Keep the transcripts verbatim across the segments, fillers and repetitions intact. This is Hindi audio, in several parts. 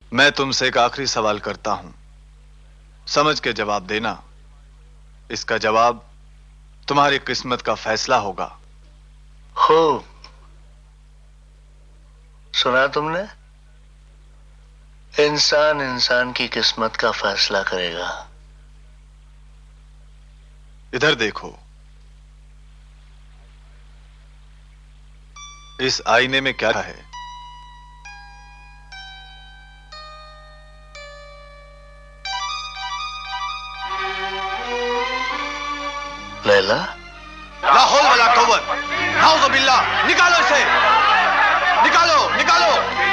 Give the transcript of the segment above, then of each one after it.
मैं तुमसे एक आखिरी सवाल करता हूं, समझ के जवाब देना। इसका जवाब तुम्हारी किस्मत का फैसला होगा। खूब सुना तुमने? इंसान इंसान की किस्मत का फैसला करेगा। इधर देखो, इस आईने में क्या है? लैला? ला हौल वला कुव्वत, नाउज़ु बिल्लाह। निकालो इसे, निकालो निकालो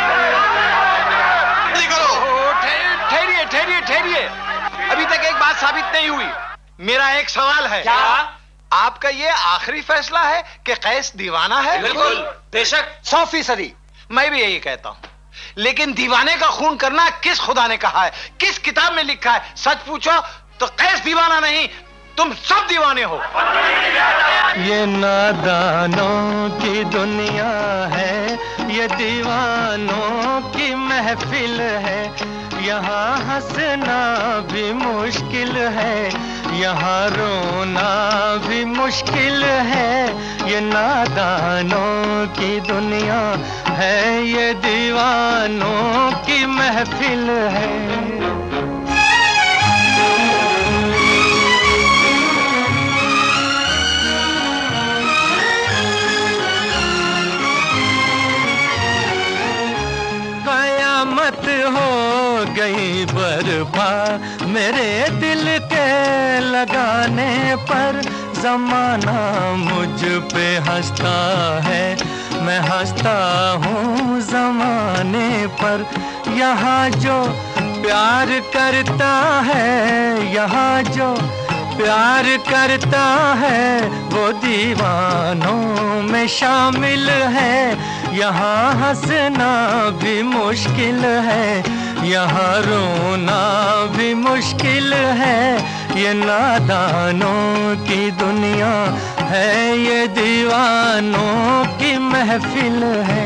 निकालो। ठहरिए ठहरिए ठहरिए, अभी तक एक बात साबित नहीं हुई। मेरा एक सवाल है। क्या? आपका ये आखिरी फैसला है कि कैस दीवाना है? बिल्कुल, बेशक, सौ फीसदी। मैं भी यही कहता हूं, लेकिन दीवाने का खून करना किस खुदा ने कहा है, किस किताब में लिखा है? सच पूछो तो कैस दीवाना नहीं, तुम सब दीवाने हो। ये नादानों की दुनिया है, ये दीवानों की महफिल है। यहाँ हंसना भी मुश्किल है, यहाँ रोना भी मुश्किल है। ये नादानों की दुनिया है, ये दीवानों की महफिल है। कयामत हो गई बर्पा मेरे दिल के लगाने पर। जमाना मुझ पे हंसता है, मैं हंसता हूँ जमाने पर। यहाँ जो प्यार करता है, यहाँ जो प्यार करता है, वो दीवानों में शामिल है। यहाँ हंसना भी मुश्किल है, यहाँ रोना भी मुश्किल है। ये नादानों की दुनिया है, ये दीवानों की महफिल है।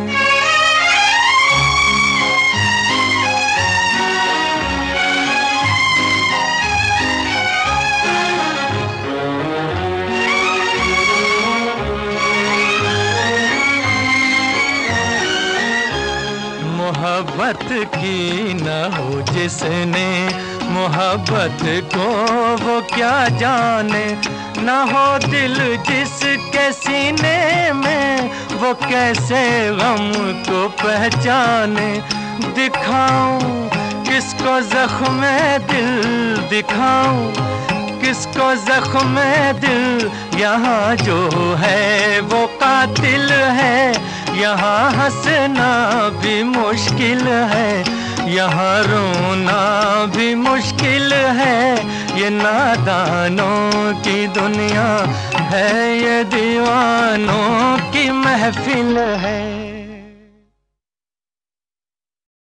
मोहब्बत की न हो जिसने, मोहब्बत को वो क्या जाने। न हो दिल जिसके सीने में, वो कैसे गम को पहचाने। दिखाऊं किसको ज़ख्म दिल, दिखाऊं किसको ज़ख्म दिल। यहाँ जो है वो कातिल है, यहाँ हंसना भी मुश्किल है, यहाँ रोना भी मुश्किल है। ये नादानों की दुनिया है, ये दीवानों की महफिल है।